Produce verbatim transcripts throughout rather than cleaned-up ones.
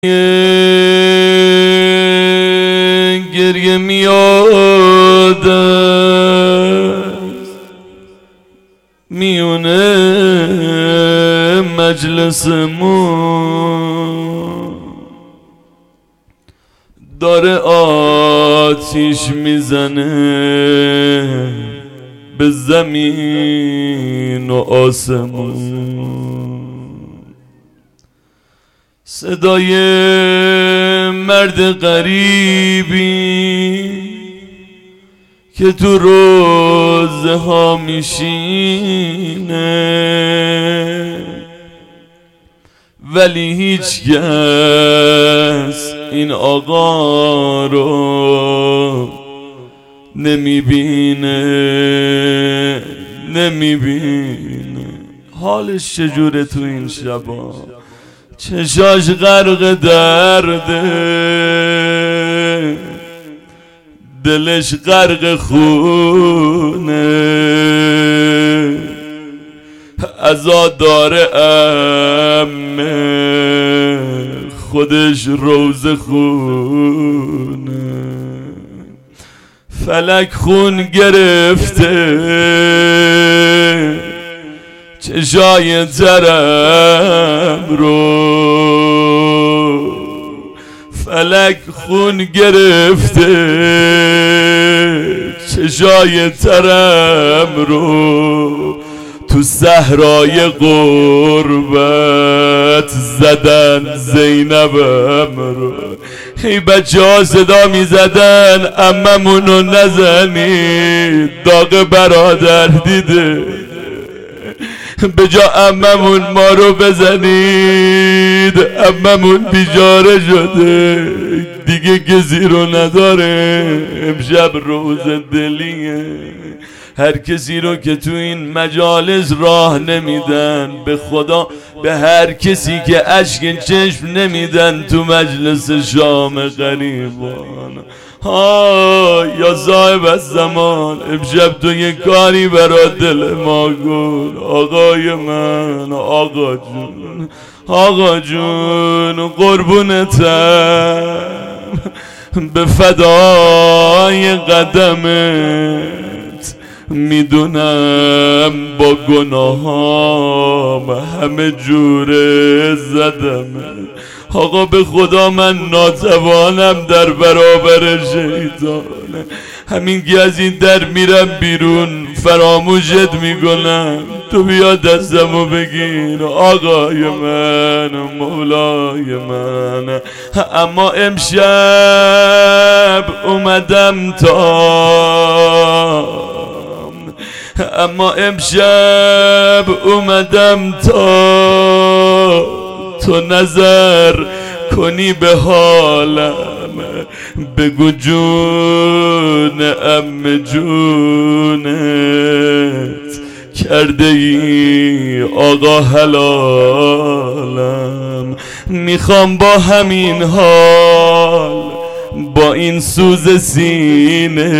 گریه میاد میونه مجلسمون، داره آتیش میزنه به زمین و آسمون. صدای مرد غریبی که تو روزه ها میشینه، ولی هیچ کس این آقا رو نمیبینه نمیبینه حالش چجوره تو این شبا؟ چشاش غرق درده، دلش غرق خونه، عزا داره امه خودش روزه خونه. فلک خون گرفته چشای ترم رو، فلک خون گرفته چشای ترم رو، تو صحرای غربت زدن زینبم رو. ای بچه ها صدا می زدن عممونو نزنید، داغ برادر دیده، به جا عممون ما رو بزنید، عممون بیچاره شده دیگه کسی رو نداره. امشب روز دلیه، هر کسی رو که تو این مجالس راه نمیدن، به خدا به هر کسی که اشک چشم نمیدن تو مجلس شام غریبان. ها یا صاحب الزمان، امشب تو یه کاری برا دل ما کن. آقای من، آقا جون، آقا جون قربونتم، به فدای قدمت، میدونم با گناهام همه جوره زدم. آقا به خدا من ناتوانم در برابر شیطان، همین که از این در میرم بیرون فراموشت میکنم، تو بیا دستمو بگیر آقای من، مولای من. اما امشب اومدم تا اما امشب اومدم تا تو نظر کنی به حالم، بگو جون ام جونت کرده ای آقا حلالم. میخوام با همین حال، با این سوز سینه،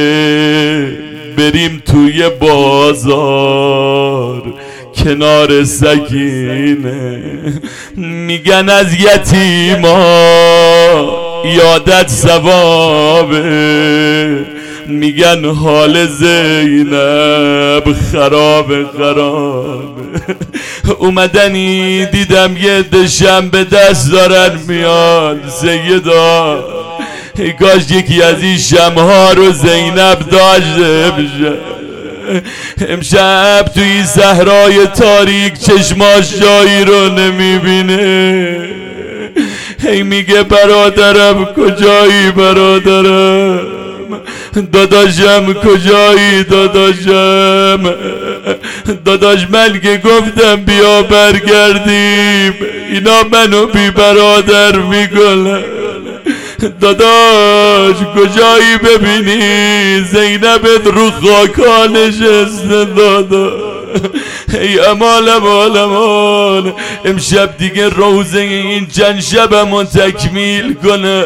بریم توی بازار کنار سکینه. میگن از یتیما یادت ثوابه، میگن حال زینب خراب خرابه. اومدنی دیدم یه دشم به دست دارن میان، سیدا ای کاش یکی از این شمها رو زینب داشته بشه. امشب توی صحرای تاریک چشماش جایی رو نمیبینه، هی میگه برادرم کجایی، برادرم داداشم کجایی، داداشم داداش من که گفتم بیا برگردیم اینا منو بی برادر میکنن. داداش کجایی ببینی زینبت رو خاکا نشسته، داداش ای امان امان امان، امشب دیگه روزه این چند شبمو تکمیل کنه.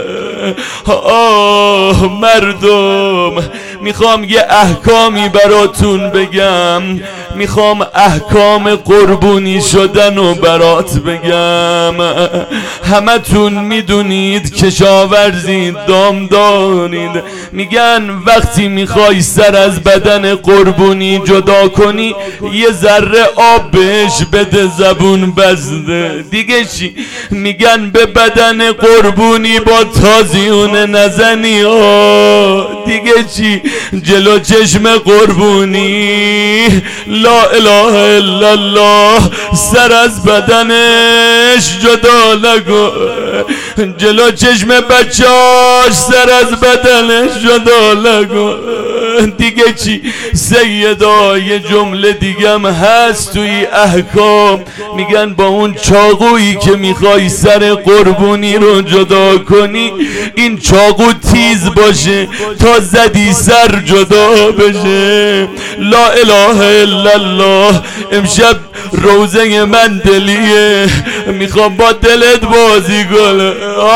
آه مردم، میخوام یه احکامی براتون بگم. میخوام احکام قربونی شدن و برات بگم. همه تون میدونید کشاورزی دام دارید، میگن وقتی میخوای سر از بدن قربونی جدا کنی یه ذره آب بهش بده زبون بزده. دیگه چی؟ میگن به بدن قربونی با تازیون نزنی. آه دیگه چی؟ جلو چشم قربونی لا اله الا الله سر از بدنش جدا نگو. جلو چشم بچاش سر از بدنش جدا نگو. دیگه چی؟ سیدا یه جمله دیگم هست توی احکام، میگن با اون چاقویی که میخوای سر قربونی رو جدا کنی این چاقو تیز باشه تا زدی سر جدا بشه. لا اله الا الله. امشب روزه من دلیه، میخوام با دلت بازی کنم.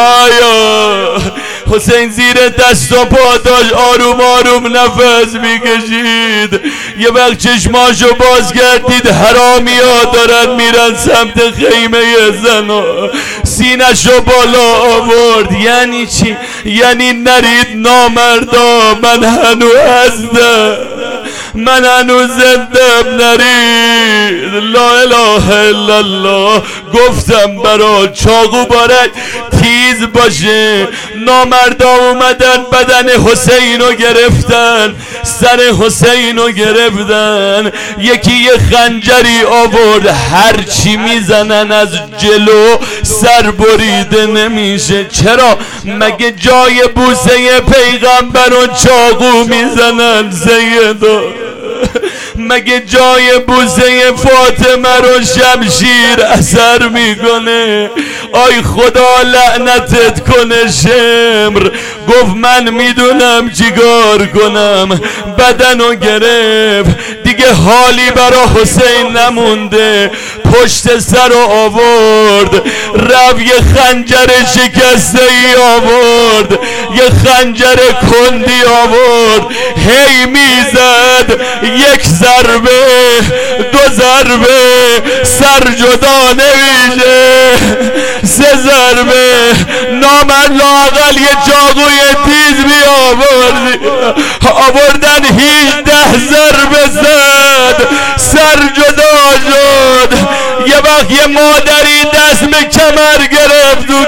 آیا حسین زیر دست و پا داشت آروم آروم نفس میکشید، یه وقت چشماشو باز کردید حرامی ها دارن میرن سمت خیمه زنا، سینشو بالا آورد. یعنی چی؟ یعنی نرید نامردا، من هنو هستم، من هنو زندم، نرید. لا اله الا الله. گفتم برا چاقو بارد تیز باشه. نامردا اومدن بدن حسینو گرفتن، سر حسینو گرفتن، یکی یه خنجری آورد، هرچی میزنن از جلو سر بریده نمیشه. چرا؟ مگه جای بوسه پیغمبر و چاقو میزنن سیدا؟ مگه جای بوسه فاطمه رو شمشیر اثر میکنه؟ آی خدا لعنتت کنه شمر. گفت من میدونم چیکار کنم. بدنو گرفت، دیگه حالی برا حسین نمونده، پشت سر رو آورد، رفت یه خنجر شکسته ای آورد، یه خنجر کندی آورد، هی میزد، یک ضربه دو ضربه سر جدا نمیشه، سه ضربه نامرد لااقل یه چاقوی تیز می آوردی، آوردن هیچده ضربه زد، سر جدا شد. یه وقت یه مادری دست به کمر گرفت و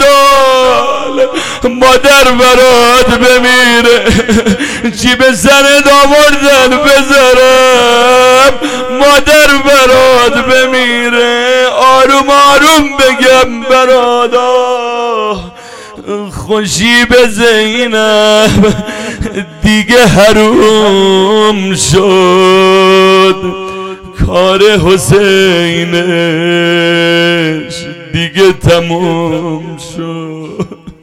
گودال مادر برات بمیره، چی به سرت آوردن بذارم مادر برات بمیره. آروم آروم بگم برادا، خوشی به زینب دیگه حروم شد، کار حسینش دیگه تموم شد.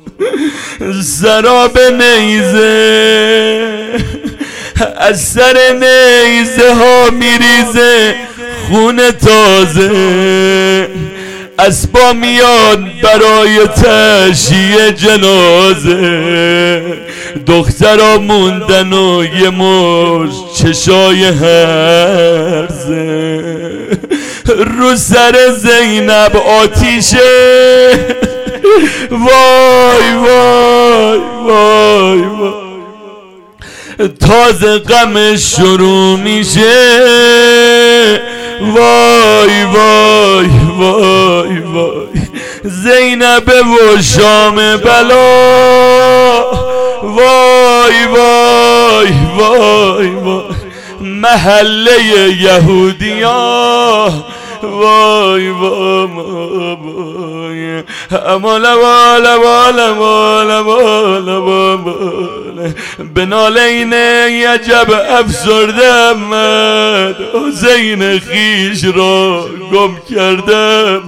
سراب نیزه از سر نیزه ها میریزه خون تازه، اسبا میاد برای تشییع جنازه، دخترا موندن و یه مش چشای هرزه، رو سر زینب آتیشه. وای وای وای وای، تازه غمش شروع میشه. وای وای وای وای، زینب و شام بلا. وای وای وای وای، محله یهودیا. وای وای وای، امال امال امال امال امال امال، بنالین یجب افسرده امد، حسین خیش را گم کردم.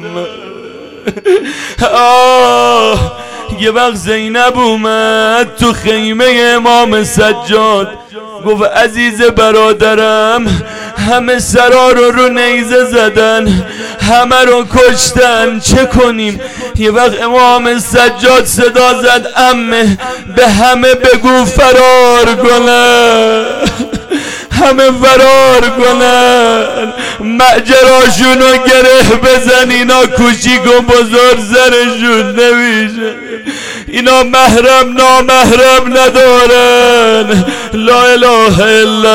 آه یه وقت زینب اومد تو خیمه امام سجاد، گفت عزیز برادرم همه سرا رو رو نیزه زدن، همه رو کشتن، چه کنیم؟ یه وقت امام سجاد صدا زد عمه به همه بگو فرار کنه، همه فرار کنن، معجراشونو گره بزن، اینا کوچیک و بزرگ سرشون نمیشه، اینا محرم نامحرم ندارن. لا اله الا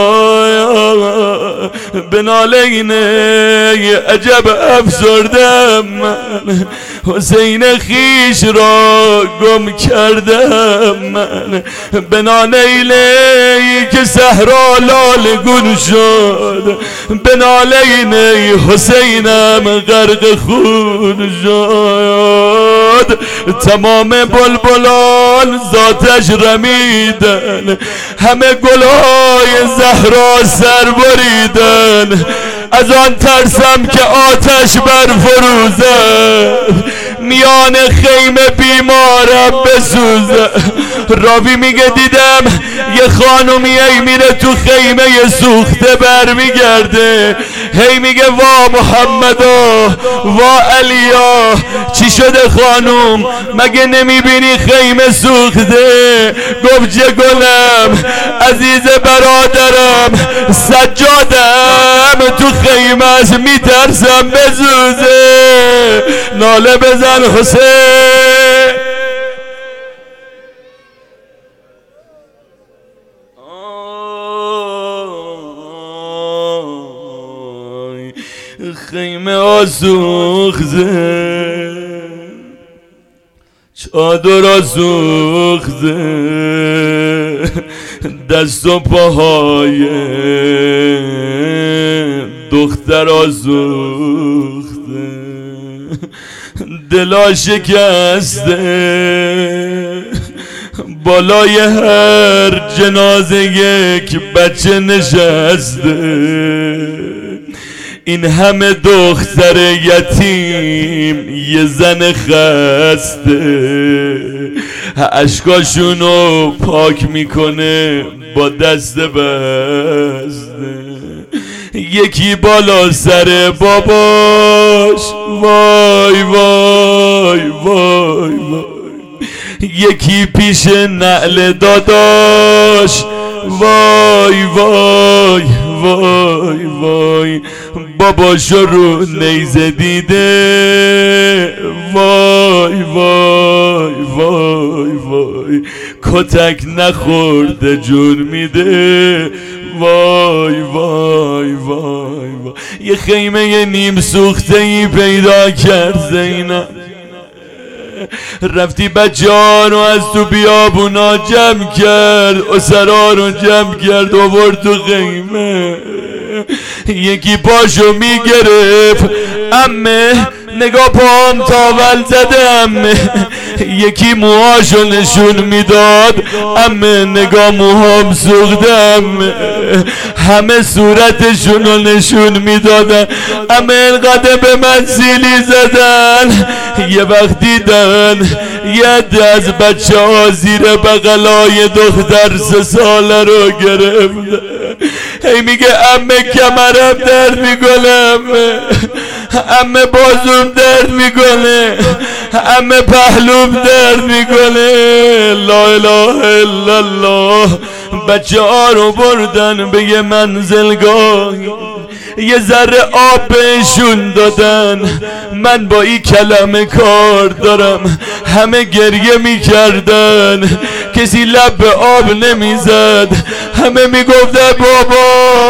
الله. بنالینه عجب افسردم من، حسین خیش را گم کردم من. بنالینه که صحرا لالگون شد، بنالینه حسینم غرق خون شد. تمام بلبلان ذاتش رمیدن، همه گلهای زهرا سر بریدن. از آن ترسم که آتش برفروزد، میان خیمه بیمارم بسوزه. راوی میگه دیدم یه خانومی ای میره تو خیمه سوخته برمیگرده، هی میگه وا محمدا وا علیا، چی شده خانوم مگه نمیبینی خیمه سوخته؟ گفت چه گلم عزیز برادرم، سجادم تو خیمه است میترسم بسوزه. ناله بزن حسین. خیمه آسوخته، چادر آسوخته، دست و پاهای دختر آسوخته، دلا شکسته، بالای هر جنازه یک بچه نشسته. این همه دختر یتیم یه زن خسته، اشکاشونو پاک میکنه با دست بسته. یکی بالا سر باباش وای وای وای وای، یکی پیش نعل داداش وای وای وای وای، باباشو رو نیزه دیده وای وای وای وای، کتک نخورده جون میده وای وای وای وای. یه خیمه نیم سوخته ای پیدا کرد زینب، رفتی بچه‌ها رو از تو بیابونا جمع کرد، اسرا رو جمع کرد آورد تو خیمه. یکی پاشو میگرفت عمه نگاه پام تاول زده عمه، یکی موهاشو نشون میداد عمه نگاه موهام سوخته عمه، همه صورتشونو نشون میدادن عمه، انقدر به من سیلی زدن. یه وقت دیدن یه عده از بچه ها زیر بغلای دختر سه ساله رو گرفت، هی میگه عمه کمرم درد میکنه عمه، عمه بازوم درد میکنه، عمه پهلوم درد میکنه. لا اله الا الله. بچه ها رو بردن به یه منزلگاهی، یه ذره آب بهشون دادن. من با این کلمه کار دارم، همه گریه میکردن، کسی لب به آب نمیزد، همه میگفتن بابا،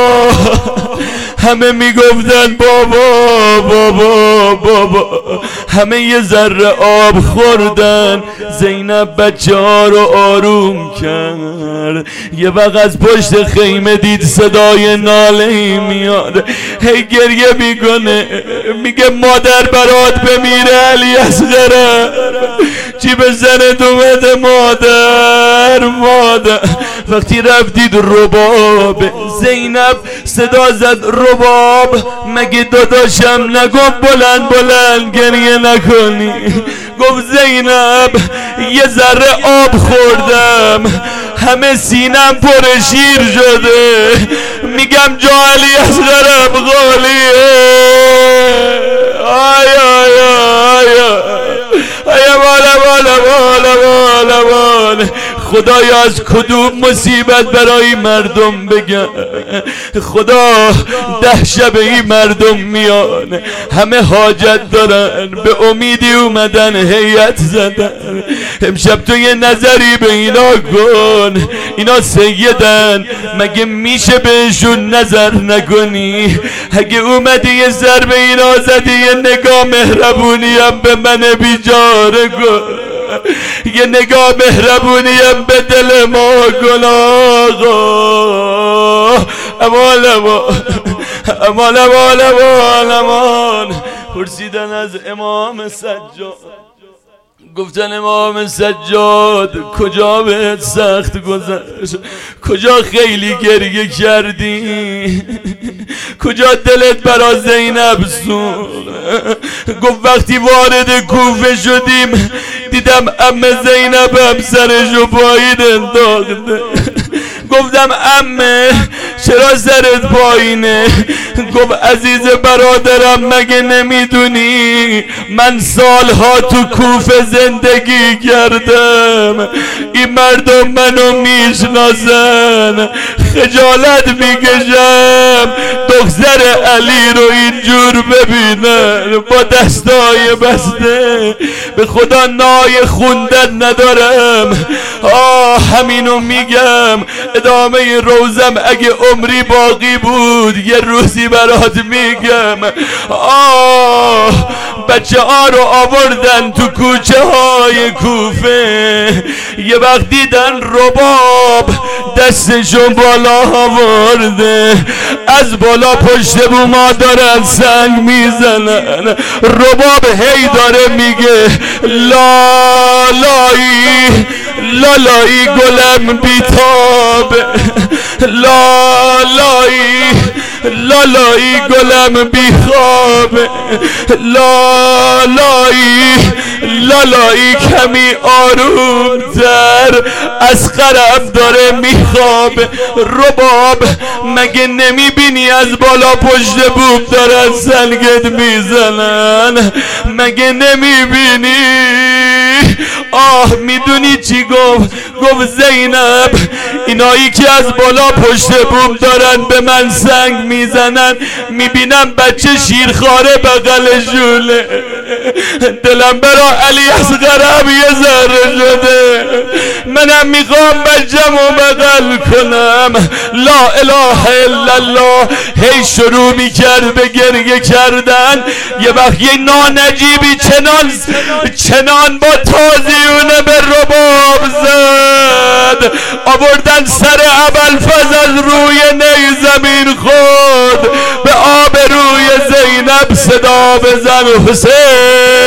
همه میگفتن بابا بابا بابا، همه یه ذره آب خوردن. زینب بچه ها رو آروم کرد. یه وقت از پشت خیمه دید صدای ناله میاد، هی گریه میکنه، میگه مادر برات بمیره علی اصغرم، چی به زنت اومده مادر مادر. وقتی رفتید رباب، زینب صدا زد رباب، مگه داداشم نگفت بلند بلند گریه نکنی؟ گفت زینب یه ذره آب خوردم، همه سینم پر شیر شده، میگم جا علی اصغرم غالیه. آیا آیا آیا آیا بالا بالا بالا بالا بالا. خدایا از کدوم مصیبت برای مردم بگم. خدا ده شب این مردم میان، همه حاجت دارن، به امیدی اومدن هیئت زدن. امشب تو یه نظری به اینا کن، اینا سیدن، مگه میشه بهشون نظر نکنی؟ اگه اومدی یه سر به اینا زدی، یه نگاه مهربونی هم به من بیچاره کن، یه نگاه مهربونی هم به دل ما کن آقا. امان امان امان امان امان امان. پرسیدن از امام سجاد، گفتن امام سجاد کجا بهت سخت گذشت؟ کجا خیلی گریه کردی؟ کجا دلت برا زینب سوخت؟ گفت وقتی وارد کوفه شدیم دیدم عمه زینب هم سرشو پایین انداخته. گفتم عمه چرا سرت پایینه؟ گفت عزیز برادرم مگه نمیدونی من سالها تو کوفه زندگی کردم، این مردم منو میشناسن، خجالت میکشم دختر علی رو اینجور ببینن با دستای بسته، به خدا نای خوندن ندارم. آه همینو میگم، ادامه روزم اگه عمری باقی بود یه روزی برات میگم. آه بچه ها رو آوردن تو کوچه های کوفه، یه وقت دیدن رباب دستشون بالا آورده، از بالا پشت بوما دارن سنگ میزنن. رباب هی داره میگه لالایی لالایی گلم بیتاب، لالایی لالایی گلم بیخواب، لالایی لالایی کمی آرومتر، از خرم داره میخواب. رباب مگه نمیبینی از بالا پشت بوم دارن سنگت میزنن؟ مگه نمیبینی؟ آه میدونی چی گفت؟ گفت زینب اینایی که از بالا پشت بوم دارن به من سنگ میزنن، میبینم بچه شیرخواره بغلشونه، دلم برا علی اصغرم یه ذره شده، منم میخوام بچه‌مو بغل کنم. لا اله الا الله. هی شروع میکرد به گریه کردن. یه وقت یه نانجیبی چنان چنان با تازیونه به رباب زد، آوردن سر ابوالفضل از روی نی زمین خورد، به آب روی زینب صدا بزن حسین.